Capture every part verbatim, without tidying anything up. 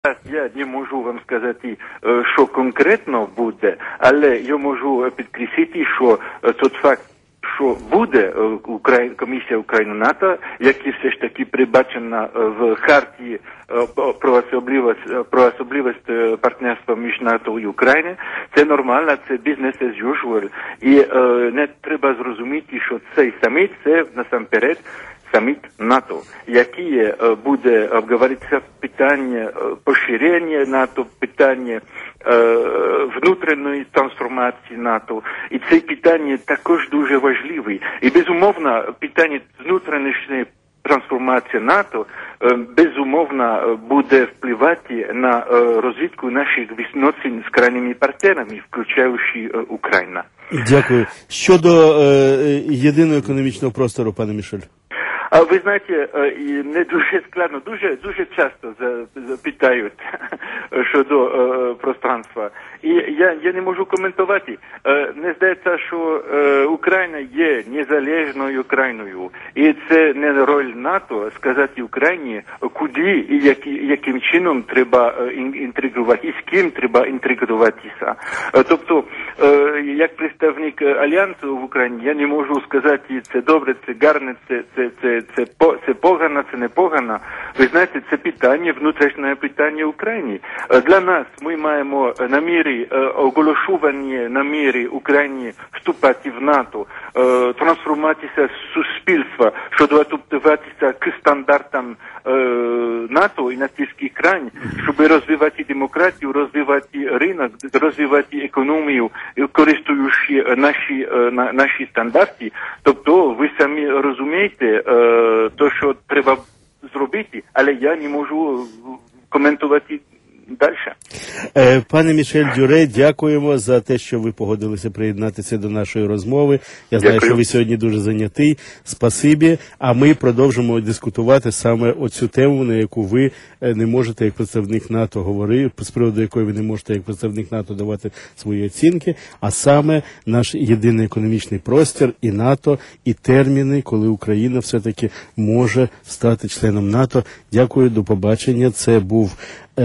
Я не можу вам сказати, що конкретно буде, але я можу підкреслити, що тот факт, що буде комісія Україна-НАТО, яка все ж таки передбачена в харті про особливість, про особливість партнерства між НАТО і Україною, це нормально, це business as usual. І не треба зрозуміти, що цей саміт, це насамперед саміт НАТО, який буде обговоритися питання поширення НАТО, питання внутрішньої трансформації НАТО. І це питання також дуже важливе. І безумовно, питання внутрішньої трансформації НАТО безумовно буде впливати на розвитку наших відносин з крайніми партнерами, включаючи Україну. Дякую. Щодо е, єдиного економічного простору, пане Мішель? А ви знаєте, не дуже складно, дуже дуже часто запитають щодо е, пространства. І я, я не можу коментувати. Е, не здається, що е, Україна є незалежною країною. І це не роль НАТО сказати Україні, куди і які, яким чином треба інтегрувати, і з ким треба інтегруватися. Е, тобто, е, як представник Альянсу в Україні, я не можу сказати, це добре, це гарне, це, це, це Це, по, це погано, це не погано. Ви знаєте, це питання, внутрішнє питання України. Для нас ми маємо наміри, оголошування наміри України вступати в НАТО, трансформуватися з суспільства, щоб адаптуватися к стандартам НАТО і натівських країн, щоб розвивати демократію, розвивати ринок, розвивати економію, користуючи наші, наші стандарти. Тобто, ви самі розумієте, то, що треба зробити, але я не можу коментувати далі. Пане Мішель Дюре, дякуємо за те, що ви погодилися приєднатися до нашої розмови. Я знаю, Дякую. Що ви сьогодні дуже зайнятий. Спасибі. А ми продовжимо дискутувати саме оцю тему, на яку ви не можете як представник НАТО говорити, з приводу якої ви не можете як представник НАТО давати свої оцінки, а саме наш єдиний економічний простір і НАТО, і терміни, коли Україна все-таки може стати членом НАТО. Дякую, до побачення. Це був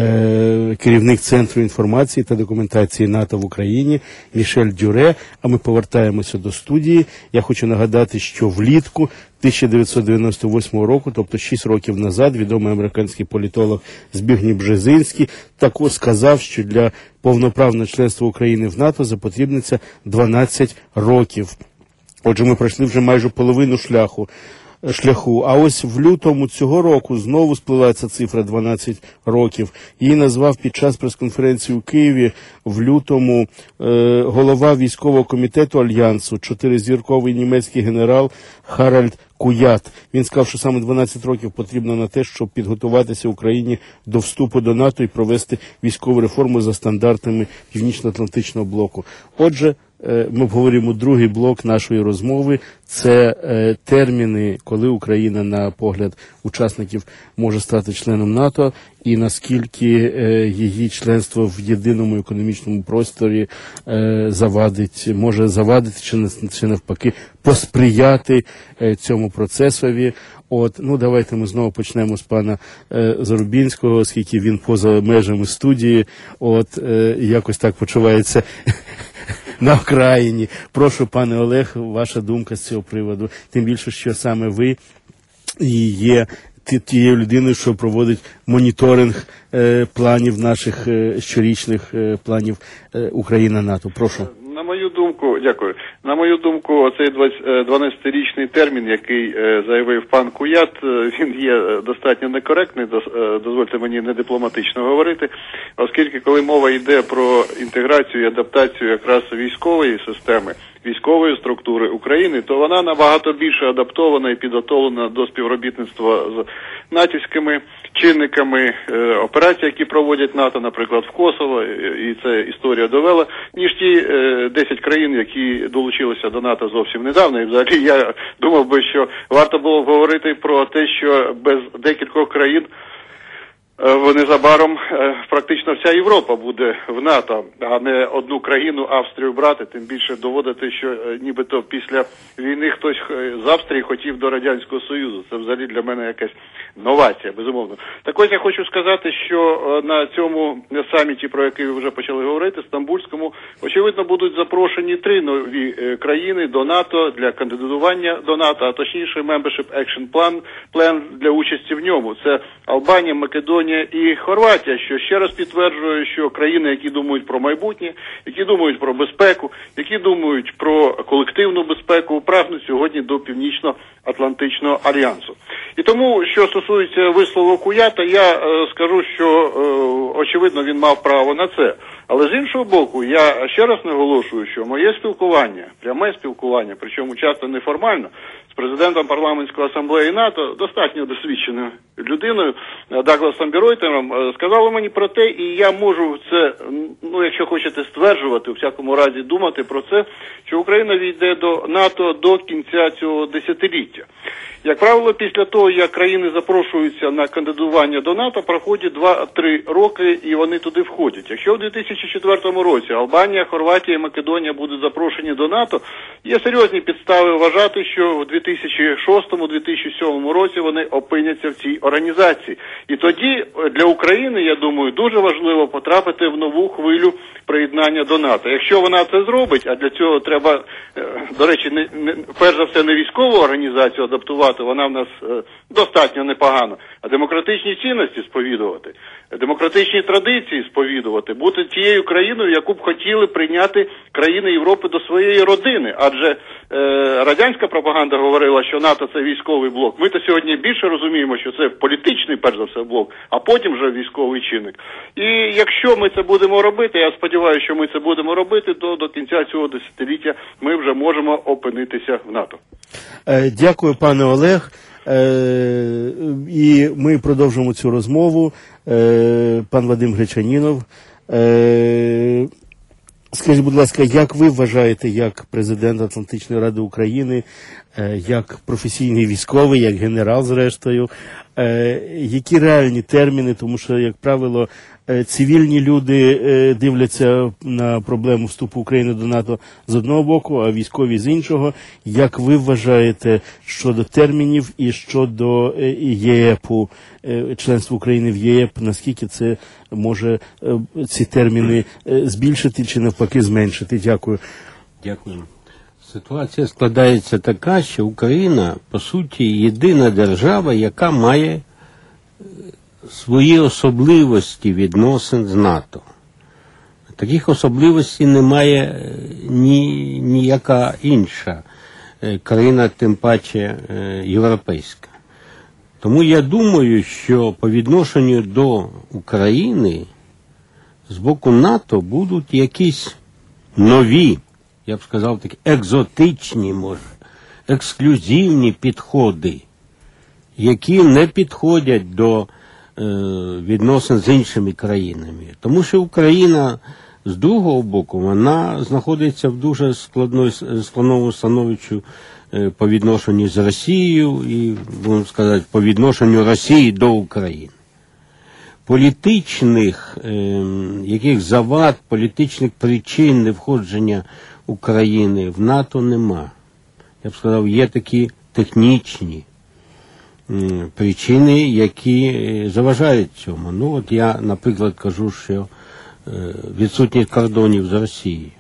е- керівник Центру інформації та документації НАТО в Україні Мішель Дюре. А ми повертаємося до студії. Я хочу нагадати, що влітку тисяча дев'ятсот дев'яносто восьмого року, тобто шість років назад, відомий американський політолог Збігнєв Бжезинський також сказав, що для повноправного членства України в НАТО запотрібниться дванадцять років. Отже, ми пройшли вже майже половину шляху. шляху. А ось в лютому цього року знову сплила ця цифра дванадцять років. Її назвав під час прес-конференції у Києві в лютому е, голова військового комітету Альянсу, чотиризірковий німецький генерал Харальд Куят. Він сказав, що саме дванадцять років потрібно на те, щоб підготуватися Україні до вступу до НАТО і провести військову реформу за стандартами Північно-Атлантичного блоку. Отже, ми обговорюємо другий блок нашої розмови. Це е, терміни, коли Україна, на погляд учасників, може стати членом НАТО, і наскільки е, її членство в єдиному економічному просторі е, завадить, може завадити чи, чи навпаки посприяти е, цьому процесові. От, ну давайте ми знову почнемо з пана е, Зарубінського, оскільки він поза межами студії, от е, якось так почувається на окраїні. Прошу, пане Олег, ваша думка з цього приводу. Тим більше, що саме ви є тією людиною, що проводить моніторинг е, планів наших е, щорічних е, планів е, Україна-НАТО. Прошу. На мою думку, дякую. На мою думку, оцей дванадцятирічний термін, який е, заявив пан Куят, він є достатньо некоректний, дозвольте мені не дипломатично говорити, оскільки коли мова йде про інтеграцію і адаптацію якраз військової системи, військової структури України, то вона набагато більше адаптована і підготовлена до співробітництва з натівськими чинниками, е, операцій, які проводять НАТО, наприклад, в Косово, і це історія довела, ніж ті е, десять країн, які долучилися до НАТО зовсім недавно. І взагалі я думав би, що варто було говорити про те, що без декількох країн Незабаром практично вся Європа буде в НАТО, а не одну країну, Австрію, брати, тим більше доводити, що нібито після війни хтось з Австрії хотів до Радянського Союзу. Це взагалі для мене якась новація, безумовно. Так ось я хочу сказати, що на цьому саміті, про який ви вже почали говорити, Стамбульському, очевидно, будуть запрошені три нові країни до НАТО для кандидатування до НАТО, а точніше Membership Action Plan, план для участі в ньому. Це Албанія, Македонія і Хорватія, що ще раз підтверджує, що країни, які думають про майбутнє, які думають про безпеку, які думають про колективну безпеку, прагнуть сьогодні до Північно-Атлантичного альянсу. І тому, що стосується вислову Куята, я е, скажу, що е, очевидно він мав право на це. Але з іншого боку, я ще раз наголошую, що моє спілкування, пряме спілкування, причому часто неформально, з президентом парламентської асамблеї НАТО, достатньо досвідченою людиною, Дагласом Беройтером, сказало мені про те, і я можу це, ну якщо хочете стверджувати, у всякому разі думати про це, що Україна війде до НАТО до кінця цього десятиліття. Як правило, після того, як країни запрошуються на кандидування до НАТО, проходять два-три роки і вони туди входять. Якщо в дві тисячі четвертому році Албанія, Хорватія і Македонія будуть запрошені до НАТО, є серйозні підстави вважати, що в дві тисячі шостому - дві тисячі сьомому році вони опиняться в цій організації. І тоді для України, я думаю, дуже важливо потрапити в нову хвилю приєднання до НАТО. Якщо вона це зробить, а для цього треба, до речі, не, не, перш за все не військову організацію адаптувати, вона в нас е, достатньо непогано, а демократичні цінності сповідувати, демократичні традиції сповідувати, бути тією країною, яку б хотіли прийняти країни Європи до своєї родини. Адже е, радянська пропаганда говорила, що НАТО – це військовий блок. Ми-то сьогодні більше розуміємо, що це політичний, перш за все, блок, а потім вже військовий чинник. І якщо ми це будемо робити, я сподіваюся, що ми це будемо робити, то до кінця цього десятиліття ми вже можемо опинитися в НАТО. Дякую, пане Олег. І ми продовжимо цю розмову. Пан Вадим Гречанінов. Скажіть, будь ласка, як ви вважаєте, як президент Атлантичної Ради України, як професійний військовий, як генерал зрештою, які реальні терміни, тому що, як правило, цивільні люди дивляться на проблему вступу України до НАТО з одного боку, а військові з іншого. Як ви вважаєте щодо термінів і щодо ЄЕПу, членства України в ЄЕП, наскільки це може ці терміни збільшити чи навпаки зменшити? Дякую. Дякую. Ситуація складається така, що Україна, по суті, єдина держава, яка має свої особливості відносин з НАТО. Таких особливостей немає ні, ніяка інша країна, тим паче європейська. Тому я думаю, що по відношенню до України з боку НАТО будуть якісь нові, я б сказав, такі екзотичні, може, ексклюзивні підходи, які не підходять до е, відносин з іншими країнами. Тому що Україна, з другого боку, вона знаходиться в дуже складної, складному становищі е, по відношенню з Росією і, будемо сказати, по відношенню Росії до України. Політичних е, яких завад, політичних причин невходження України в НАТО нема. Я б сказав, є такі технічні м, причини, які заважають цьому. Ну, от я, наприклад, кажу, що е, відсутність кордонів з Росією.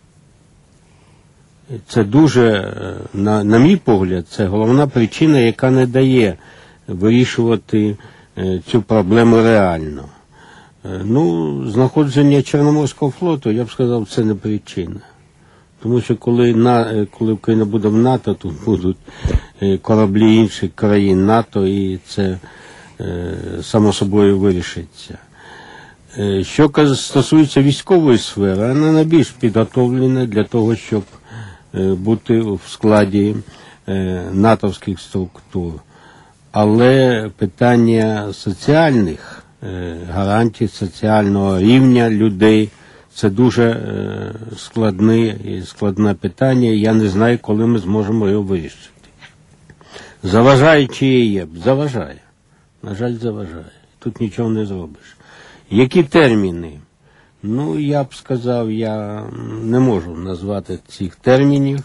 Це дуже, на, на мій погляд, це головна причина, яка не дає вирішувати е, цю проблему реально. Е, ну, знаходження Чорноморського флоту, я б сказав, це не причина. Тому що коли, на, коли Україна буде в НАТО, тут будуть кораблі інших країн НАТО, і це е, само собою вирішиться. Е, що стосується військової сфери, вона найбільш підготовлена для того, щоб е, бути в складі е, натовських структур. Але питання соціальних е, гарантій, соціального рівня людей, це дуже е, складне і складне питання, і я не знаю, коли ми зможемо його вирішити. Заважає чи є? Заважає. На жаль, заважає. тут нічого не зробиш. Які терміни? Ну, я б сказав, я не можу назвати цих термінів.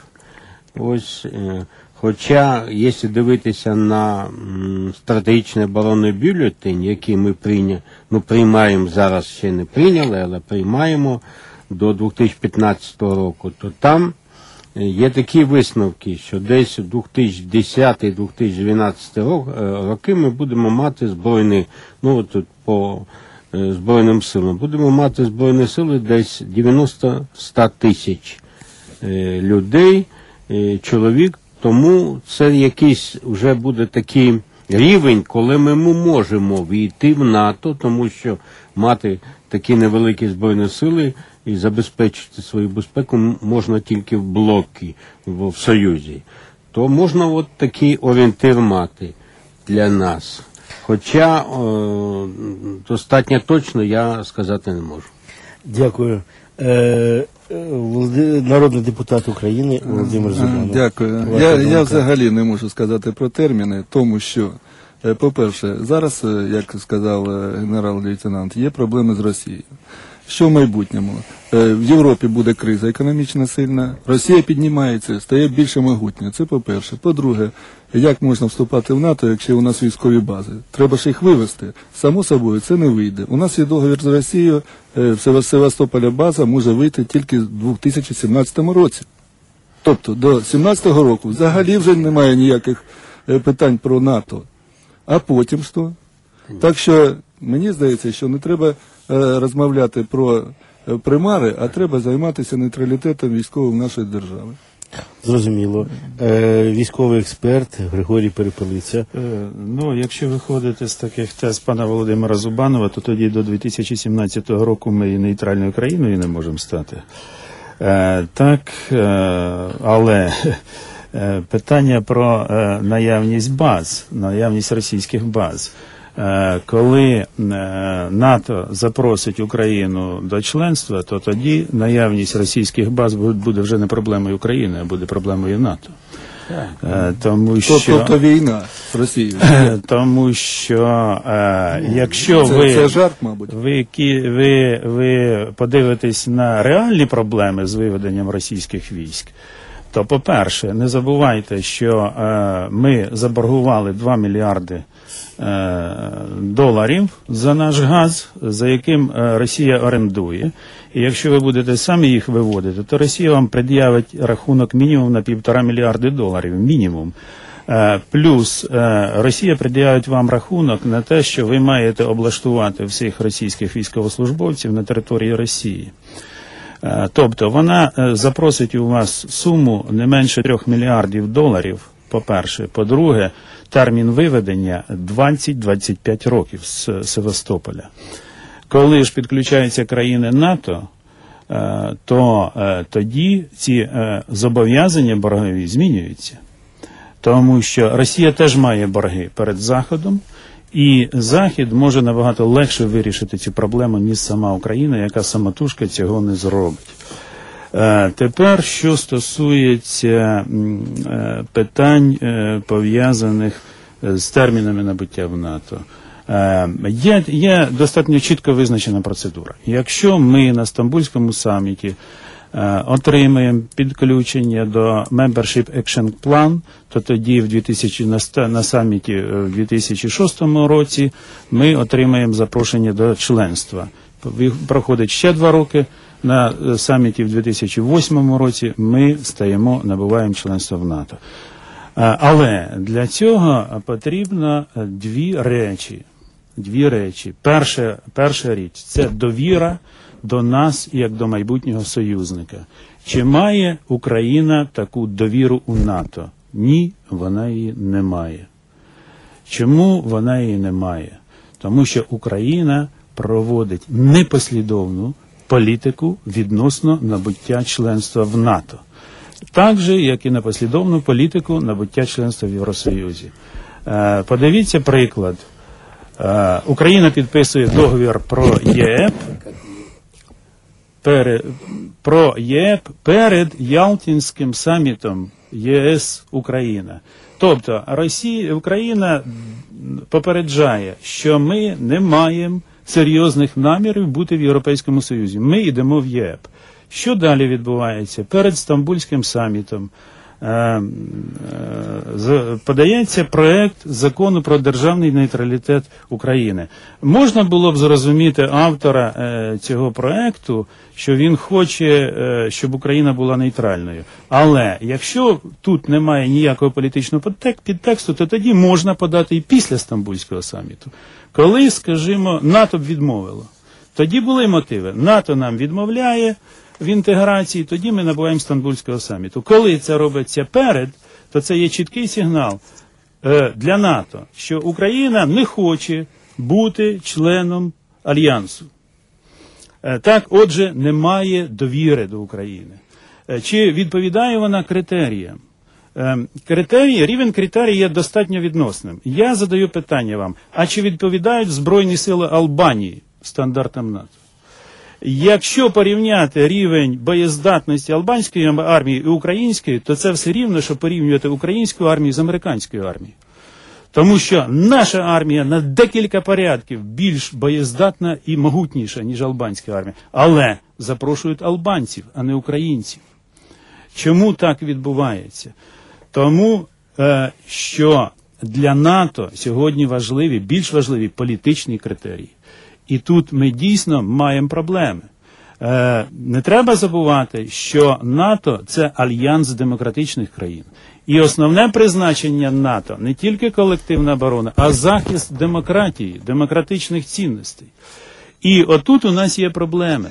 Ось, е, хоча, якщо дивитися на м, стратегічний оборонний бюлетень, який ми прийня, ну, приймаємо, зараз ще не прийняли, але приймаємо до дві тисячі п'ятнадцятого року, то там є такі висновки, що десь у дві тисячі десятий - дві тисячі дванадцятий роки ми будемо мати збройні, ну, тут по е, Збройним силам, будемо мати Збройні сили десь дев'яносто - сто тисяч е, людей, е, чоловік, тому це якийсь вже буде такий рівень, коли ми можемо війти в НАТО, тому що мати такі невеликі збройні сили і забезпечити свою безпеку можна тільки в блокі, в Союзі. То можна от такий орієнтир мати для нас. Хоча о, достатньо точно я сказати не можу. Дякую. Е, Народний депутат України Володимир Зубанов. Дякую. Я, я взагалі не можу сказати про терміни, тому що, по-перше, зараз, як сказав генерал-лейтенант, є проблеми з Росією. Що в майбутньому? В Європі буде криза економічна сильна, Росія піднімається, стає більше могутня. Це по-перше. По-друге, як можна вступати в НАТО, якщо у нас військові бази? Треба ж їх вивести. Само собою, це не вийде. У нас є договір з Росією, в Севастополя база може вийти тільки в дві тисячі сімнадцятому році. Тобто до дві тисячі сімнадцятого року взагалі вже немає ніяких питань про НАТО. А потім що? Так що мені здається, що не треба розмовляти про примари, а треба займатися нейтралітетом військовим нашої держави. Зрозуміло. Е, військовий експерт Григорій Перепелиця. Е, ну, якщо виходити з таких тез пана Володимира Зубанова, то тоді до дві тисячі сімнадцятого року ми і нейтральною країною не можемо стати. Е, так, е, але е, питання про е, наявність баз, наявність російських баз. Коли НАТО запросить Україну до членства, то тоді наявність російських баз буде вже не проблемою України, а буде проблемою НАТО. Тому що, тобто війна з Росією. Тому що якщо це, ви, це жарт, мабуть. Ви, ви, ви подивитесь на реальні проблеми з виведенням російських військ, то, по-перше, не забувайте, що ми заборгували два мільярди доларів за наш газ, за яким Росія орендує. І якщо ви будете самі їх виводити, то Росія вам пред'явить рахунок мінімум на півтора мільярди доларів. Мінімум. Плюс Росія пред'явить вам рахунок на те, що ви маєте облаштувати всіх російських військовослужбовців на території Росії. Тобто вона запросить у вас суму не менше трьох мільярдів доларів, по-перше. По-друге, термін виведення двадцять - двадцять п'ять років з Севастополя. Коли ж підключаються країни НАТО, то тоді ці зобов'язання боргові змінюються. Тому що Росія теж має борги перед Заходом, і Захід може набагато легше вирішити цю проблему, ніж сама Україна, яка самотужки цього не зробить. Тепер, що стосується питань, пов'язаних з термінами набуття в НАТО. Є, є достатньо чітко визначена процедура. Якщо ми на Стамбульському саміті отримаємо підключення до Membership Action Plan, то тоді в дві тисячі, на, на саміті в дві тисячі шостому році ми отримаємо запрошення до членства. Проходить ще два роки. На саміті в дві тисячі восьмому році ми стаємо, набуваємо членство в НАТО. Але для цього потрібно дві речі. Дві речі. Перша, перша річ – це довіра до нас, як до майбутнього союзника. Чи має Україна таку довіру у НАТО? Ні, вона її не має. Чому вона її не має? Тому що Україна проводить непослідовну політику відносно набуття членства в НАТО. Так же, як і непослідовну політику набуття членства в Євросоюзі. Подивіться приклад. Україна підписує договір про ЄЕП, перед, про ЄЕП перед Ялтинським самітом ЄС-Україна. Тобто Росія, Україна попереджає, що ми не маємо серйозних намірів бути в Європейському Союзі. Ми йдемо в ЄП. Що далі відбувається? Перед Стамбульським самітом е, е, подається проект закону про державний нейтралітет України. Можна було б зрозуміти автора е, цього проекту, що він хоче, е, щоб Україна була нейтральною. Але якщо тут немає ніякого політичного підтексту, то тоді можна подати і після Стамбульського саміту. Коли, скажімо, НАТО б відмовило, тоді були мотиви. НАТО нам відмовляє в інтеграції, тоді ми набуваємо Стамбульського саміту. Коли це робиться перед, то це є чіткий сигнал е, для НАТО, що Україна не хоче бути членом Альянсу. Е, так, отже, немає довіри до України. Е, чи відповідає вона критеріям? Е, критерії, рівень критерій є достатньо відносним. Я задаю питання вам, а чи відповідають Збройні сили Албанії стандартам НАТО? Якщо порівняти рівень боєздатності албанської армії і української, то це все рівно, що порівнювати українську армію з американською армією. Тому що наша армія на декілька порядків більш боєздатна і могутніша, ніж албанська армія. Але запрошують албанців, а не українців. Чому так відбувається? Тому, е, що для НАТО сьогодні важливі, більш важливі політичні критерії. І тут ми дійсно маємо проблеми. Е, не треба забувати, що НАТО – це альянс демократичних країн. І основне призначення НАТО – не тільки колективна оборона, а захист демократії, демократичних цінностей. І отут у нас є проблеми.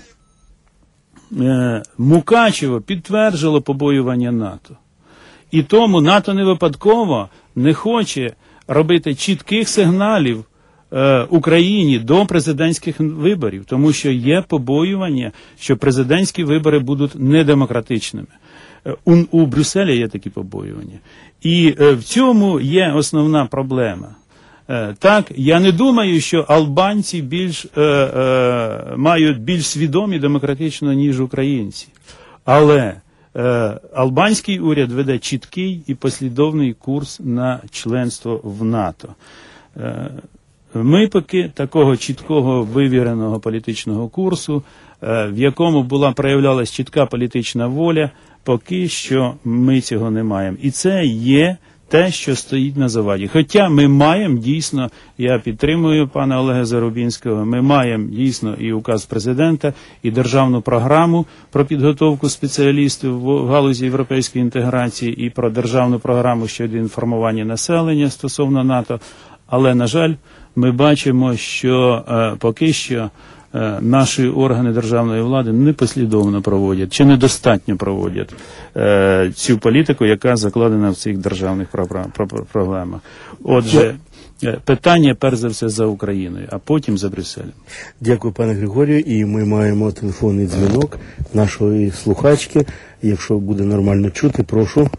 Е, Мукачево підтвердило побоювання НАТО. І тому НАТО не випадково не хоче робити чітких сигналів Україні до президентських виборів, тому що є побоювання, що президентські вибори будуть недемократичними. У, у Брюсселі є такі побоювання. І в цьому є основна проблема. Так, я не думаю, що албанці більш, е, е, мають більш свідомі демократично, ніж українці. Але е, албанський уряд веде чіткий і послідовний курс на членство в НАТО. Е, Ми поки такого чіткого вивіреного політичного курсу, в якому була проявлялась чітка політична воля, поки що ми цього не маємо. І це є те, що стоїть на заваді. Хоча ми маємо дійсно, я підтримую пана Олега Зарубінського, ми маємо дійсно і указ президента, і державну програму про підготовку спеціалістів в галузі європейської інтеграції, і про державну програму щодо інформування населення стосовно НАТО. Але, на жаль, ми бачимо, що е, поки що е, наші органи державної влади непослідовно проводять, чи недостатньо проводять е, цю політику, яка закладена в цих державних програмах. Отже, е, питання, перш за все, за Україною, а потім за Брюсселем. Дякую, пане Григорію. І ми маємо телефонний дзвінок нашої слухачки. Якщо буде нормально чути, прошу.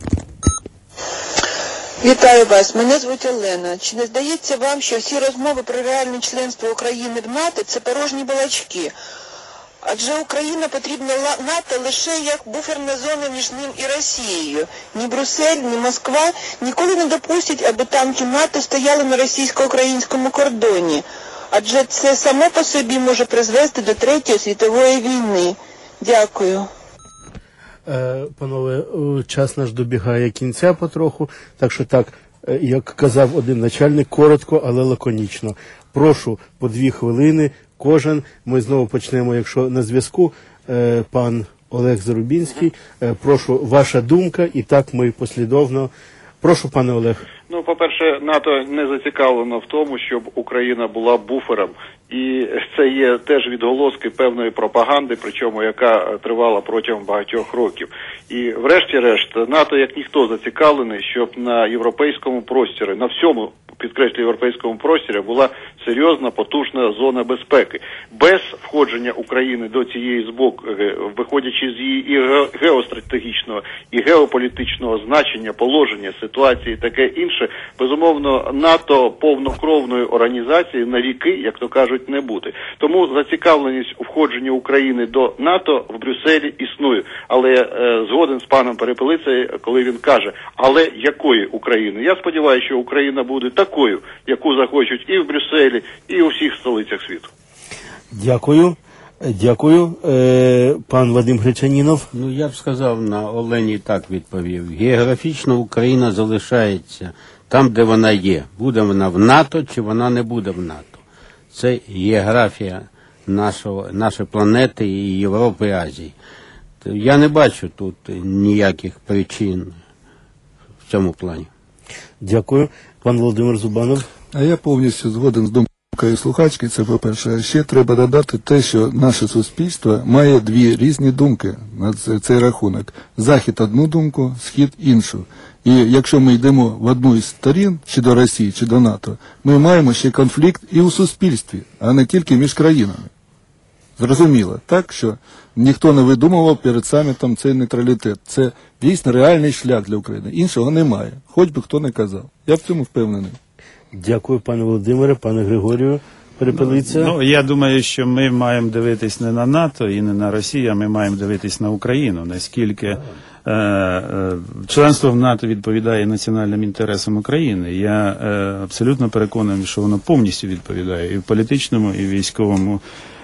Вітаю вас, мене звуть Олена. Чи не здається вам, що всі розмови про реальне членство України в НАТО – це порожні балачки? Адже Україна потрібна НАТО лише як буферна зона між ним і Росією. Ні Брюссель, ні Москва ніколи не допустять, аби танки НАТО стояли на російсько-українському кордоні. Адже це само по собі може призвести до Третьої світової війни. Дякую. Панове, час наш добігає кінця потроху, так що так, як казав один начальник, коротко, але лаконічно. Прошу по дві хвилини кожен. Ми знову почнемо, якщо на зв'язку, пан Олег Зарубінський. Прошу, ваша думка, і так ми послідовно. Прошу, пане Олег. Ну, по-перше, НАТО не зацікавлено в тому, щоб Україна була буфером. І це є теж відголоски певної пропаганди, причому яка тривала протягом багатьох років. І врешті-решт, НАТО як ніхто зацікавлений, щоб на європейському просторі, на всьому, підкреслю, європейському просторі була серйозна, потужна зона безпеки. Без входження України до цієї збоку, виходячи з її і геостратегічного, і геополітичного значення, положення, ситуації, таке інше, безумовно, НАТО повнокровної організації на віки, як то кажуть, не буде. Тому зацікавленість у входженні України до НАТО в Брюсселі існує. Але е, згоден з паном Перепелицею, коли він каже, але якої України? Я сподіваюся, що Україна буде такою, яку захочуть і в Брюсселі, і у всіх столицях світу. Дякую. Дякую. Е, пан Вадим Гречанінов. Ну, я б сказав, на Олені так відповів. Географічно Україна залишається там, де вона є. Буде вона в НАТО, чи вона не буде в НАТО. Це географія нашого, нашої планети і Європи, і Азії. Я не бачу тут ніяких причин в цьому плані. Дякую. Пан Володимир Зубанов. А я повністю згоден з думкою слухачки, це по-перше. А ще треба додати те, що наше суспільство має дві різні думки на цей рахунок. Захід одну думку, Схід іншу. І якщо ми йдемо в одну із сторін, чи до Росії, чи до НАТО, ми маємо ще конфлікт і у суспільстві, а не тільки між країнами. Зрозуміло, так, що ніхто не видумував перед самітом цей нейтралітет. Це дійсно реальний шлях для України. Іншого немає, хоч би хто не казав. Я в цьому впевнений. Дякую, пане Володимире, пане Григорію. Перепелиця. Ну, я думаю, що ми маємо дивитись не на НАТО і не на Росію, а ми маємо дивитись на Україну, наскільки е, е, членство в НАТО відповідає національним інтересам України. Я е, абсолютно переконаний, що воно повністю відповідає і в політичному, і в військовому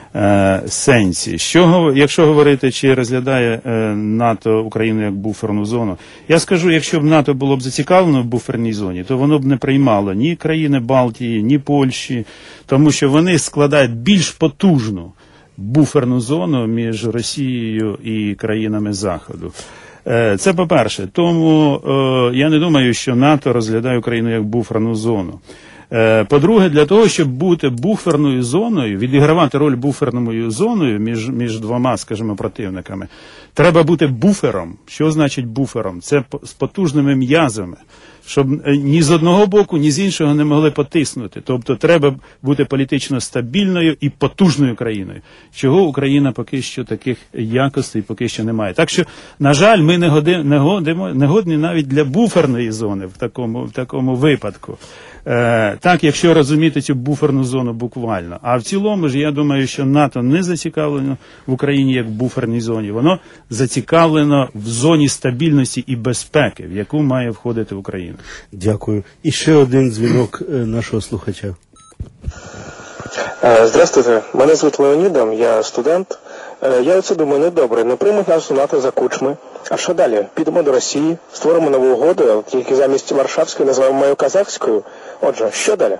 е, сенсі. Що, якщо говорити, чи розглядає е, НАТО Україну як буферну зону, я скажу, якщо б НАТО було б зацікавлено в буферній зоні, то воно б не приймало ні країни Балтії, ні Польщі, тому що вони складають більш потужну буферну зону між Росією і країнами Заходу. Е, це по-перше. Тому е, я не думаю, що НАТО розглядає Україну як буферну зону. По-друге, для того, щоб бути буферною зоною, відігравати роль буферною зоною між, між двома, скажімо, противниками, треба бути буфером. Що значить буфером? Це з потужними м'язами, щоб ні з одного боку, ні з іншого не могли потиснути. Тобто треба бути політично стабільною і потужною країною, чого Україна поки що таких якостей поки що не має. Так що, на жаль, ми не, годи, не, годимо, не годні навіть для буферної зони в такому, в такому випадку. Е, так, якщо розуміти цю буферну зону буквально. А в цілому ж, я думаю, що НАТО не зацікавлено в Україні як в буферній зоні. Воно зацікавлено в зоні стабільності і безпеки, в яку має входити Україна. Дякую. І ще один дзвінок нашого слухача. Здравствуйте, мене звуть Леонідом, я студент. Я оце думаю, не добре, не приймуть нас у НАТО за кучми. А що далі? Підемо до Росії, створимо нову угоду, тільки замість Варшавської називаємо мою казахською. Отже, що далі?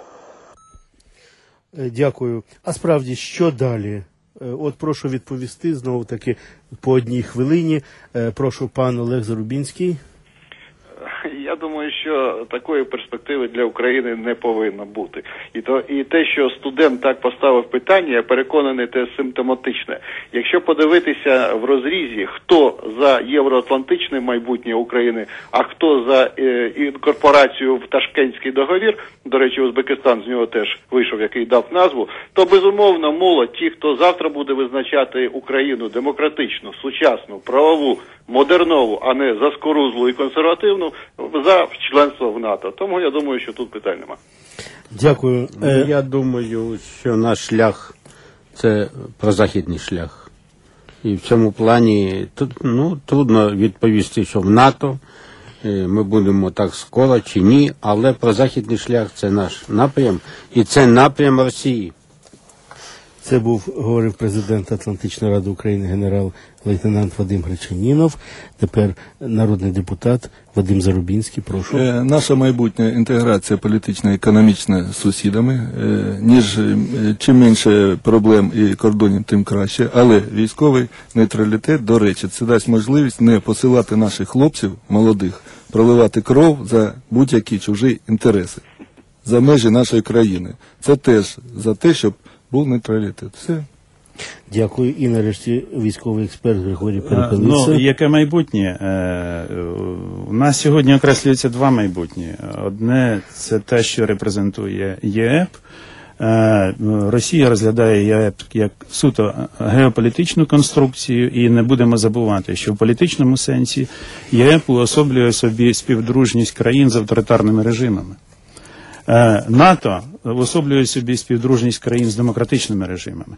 Дякую. А справді, що далі? От прошу відповісти, знову-таки, по одній хвилині. Прошу, пан Олег Зарубінський. Я думаю, що такої перспективи для України не повинно бути. І то і те, що студент так поставив питання, я переконаний, це симптоматичне. Якщо подивитися в розрізі, хто за євроатлантичне майбутнє України, а хто за е, інкорпорацію в Ташкентський договір, до речі, Узбекистан з нього теж вийшов, який дав назву, то безумовно молодь, ті, хто завтра буде визначати Україну демократичну, сучасну, правову, модернову, а не заскорузлу і консервативну, за членство в НАТО. Тому я думаю, що тут питань нема. Дякую. Е... Я думаю, що наш шлях – це прозахідний шлях. І в цьому плані тут, ну, трудно відповісти, що в НАТО ми будемо так скоро чи ні, але прозахідний шлях – це наш напрям, і це напрям Росії. Це був, говорив президент Атлантичної ради України генерал-лейтенант Вадим Гречанінов. Тепер народний депутат Вадим Зарубінський. Прошу. Е, наша майбутня інтеграція політична і економічна з сусідами. Е, ніж е, чим менше проблем і кордонів, тим краще. Але військовий нейтралітет, до речі, це дасть можливість не посилати наших хлопців молодих, проливати кров за будь-які чужі інтереси, за межі нашої країни. Це теж за те, щоб був нейтралітет. Все. Дякую. І нарешті військовий експерт Григорій Перепелиця. Ну, яке майбутнє? У нас сьогодні окреслюється два майбутнє. Одне – це те, що репрезентує ЄЕП, Росія розглядає ЄС як суто геополітичну конструкцію, і не будемо забувати, що в політичному сенсі ЄС уособлює собі співдружність країн з авторитарними режимами. НАТО уособлює собі співдружність країн з демократичними режимами.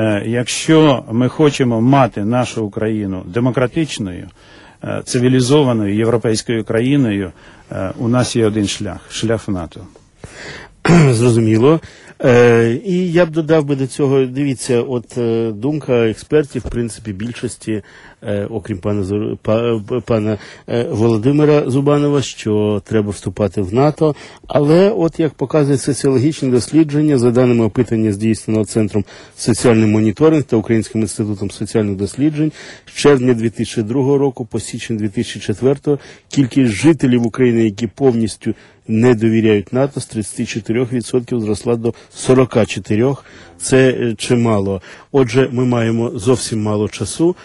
Якщо ми хочемо мати нашу Україну демократичною, цивілізованою європейською країною, у нас є один шлях – шлях в НАТО. Зрозуміло. Е, і я б додав би до цього, дивіться, от е, думка експертів, в принципі, більшості, е, окрім пана, Зор... па, пана е, Володимира Зубанова, що треба вступати в НАТО, але от як показує соціологічне дослідження, за даними опитання, здійсненого Центром соціальний моніторинг та Українським інститутом соціальних досліджень, з червня дві тисячі другого року по січень дві тисячі четвертого кількість жителів України, які повністю не довіряють НАТО, з тридцять чотири відсотки зросла до сорок чотири відсотки. Це чимало. Отже, ми маємо зовсім мало часу.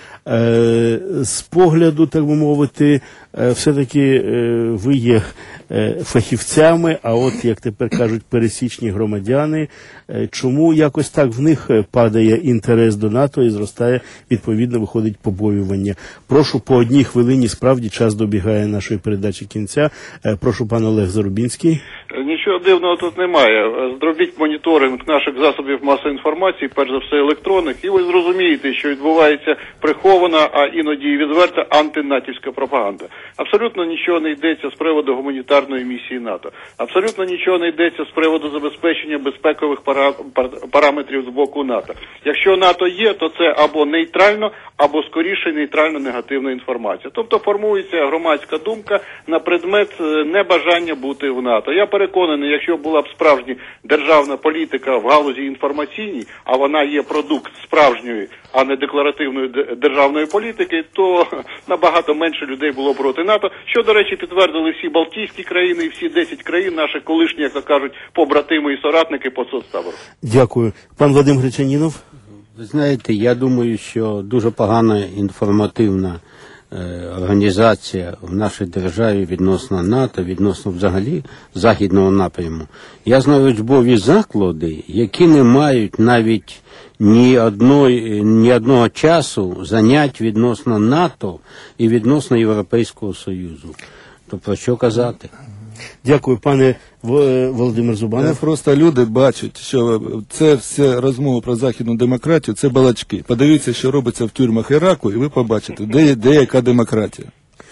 Е, з погляду, так би мовити, е, все-таки е, ви є е, фахівцями, а от, як тепер кажуть, пересічні громадяни. Е, чому якось так в них падає інтерес до НАТО і зростає, відповідно, виходить побоювання? Прошу по одній хвилині, справді час добігає нашої передачі кінця. Е, прошу, пан Олег Зарубінський. Нічого дивного тут немає. Зробіть моніторинг наших засобів масової інформації, перш за все електронних, і ви зрозумієте, що відбувається прихована, а іноді і відверта антинатівська пропаганда. Абсолютно нічого не йдеться з приводу гуманітарної місії НАТО. Абсолютно нічого не йдеться з приводу забезпечення безпекових пара... параметрів з боку НАТО. Якщо НАТО є, то це або нейтрально, або скоріше нейтрально негативна інформація. Тобто формується громадська думка на предмет небажання бути в НАТО. Я переконаний, якщо була б справжня державна політика в галузі інформаційній, а вона є продукт справжньої, а не декларативної державної політики, то набагато менше людей було проти НАТО, що, до речі, підтвердили всі Балтійські країни і всі десять країн, наші колишні, як то кажуть, побратими і соратники по соцтабору. Дякую. Пан Вадим Гречанінов. Ви знаєте, я думаю, що дуже погана інформативна е, організація в нашій державі відносно НАТО, відносно взагалі західного напряму. Я знаю учбові заклади, які не мають навіть ні одної, ні одного часу занять відносно НАТО і відносно Європейського Союзу. То про що казати? Дякую, пане Володимир Зубанов. Просто люди бачать, що це все розмова про західну демократію, це балачки. Подивіться, що робиться в тюрмах Іраку, і ви побачите, де, де яка демократія.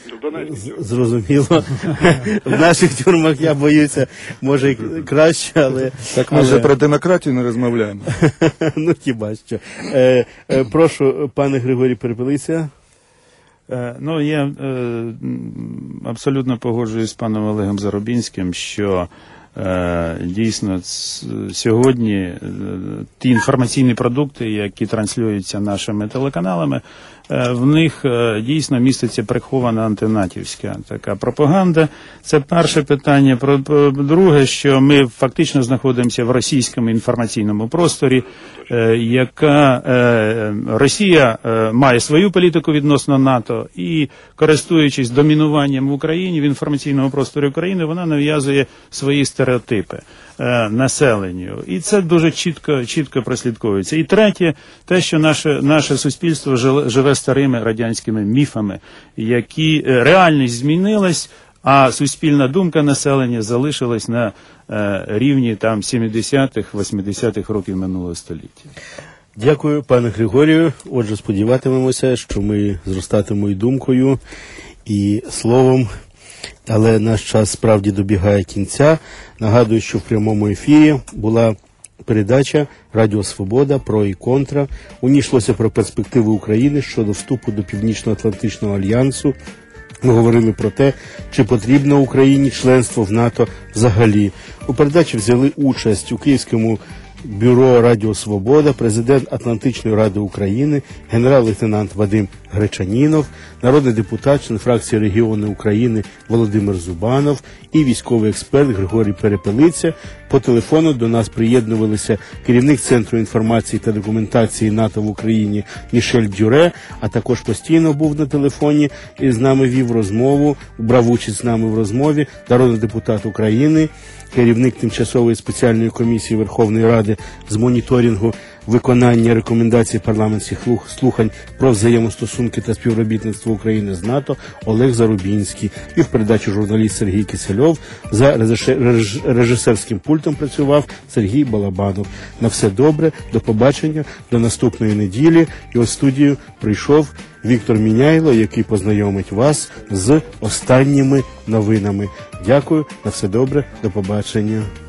Зрозуміло. В наших тюрмах, я боюся, може і краще, але... Так ми вже про демократію не розмовляємо. Ну, хіба що. Е, е, прошу, пане Григорій, перепилися. Ну, я е, абсолютно погоджуюсь з паном Олегом Зарубінським, що е, дійсно сьогодні е, ті інформаційні продукти, які транслюються нашими телеканалами, е, в них е, дійсно міститься прихована антинатівська така пропаганда. Це перше питання. Про, про друге, що ми фактично знаходимося в російському інформаційному просторі, е, яка е, Росія е, має свою політику відносно НАТО і, користуючись домінуванням в Україні, в інформаційному просторі України, вона нав'язує свої стереотипи е, населенню. І це дуже чітко, чітко прослідковується. І третє, те, що наше, наше суспільство живе старими радянськими міфами, які е, реальність змінилась, а суспільна думка населення залишилась на е, рівні там сімдесятих, восьмидесятих років минулого століття. Дякую, пане Григорію. Отже, сподіватимемося, що ми зростатимемо і думкою, і словом, але наш час справді добігає кінця. Нагадую, що в прямому ефірі була передача «Радіо Свобода. Про і контра». У ній йшлося про перспективи України щодо вступу до Північно-Атлантичного альянсу. Ми говорили про те, чи потрібно Україні членство в НАТО взагалі. У передачі взяли участь у Київському бюро «Радіо Свобода», президент Атлантичної ради України, генерал-лейтенант Вадим Гречанінов, народний депутат, член фракції «Регіони України» Володимир Зубанов і військовий експерт Григорій Перепелиця. По телефону до нас приєднувалися керівник Центру інформації та документації НАТО в Україні Мішель Дюре, а також постійно був на телефоні і з нами вів розмову, брав участь з нами в розмові народний депутат України, керівник Тимчасової спеціальної комісії Верховної Ради з моніторингу виконання рекомендацій парламентських слухань про взаємостосунки та співробітництво України з НАТО Олег Зарубінський. І в передачі журналіст Сергій Кисельов. За режисерським пультом працював Сергій Балабанов. На все добре, до побачення, до наступної неділі. І у студію прийшов Віктор Міняйло, який познайомить вас з останніми новинами. Дякую, на все добре, до побачення.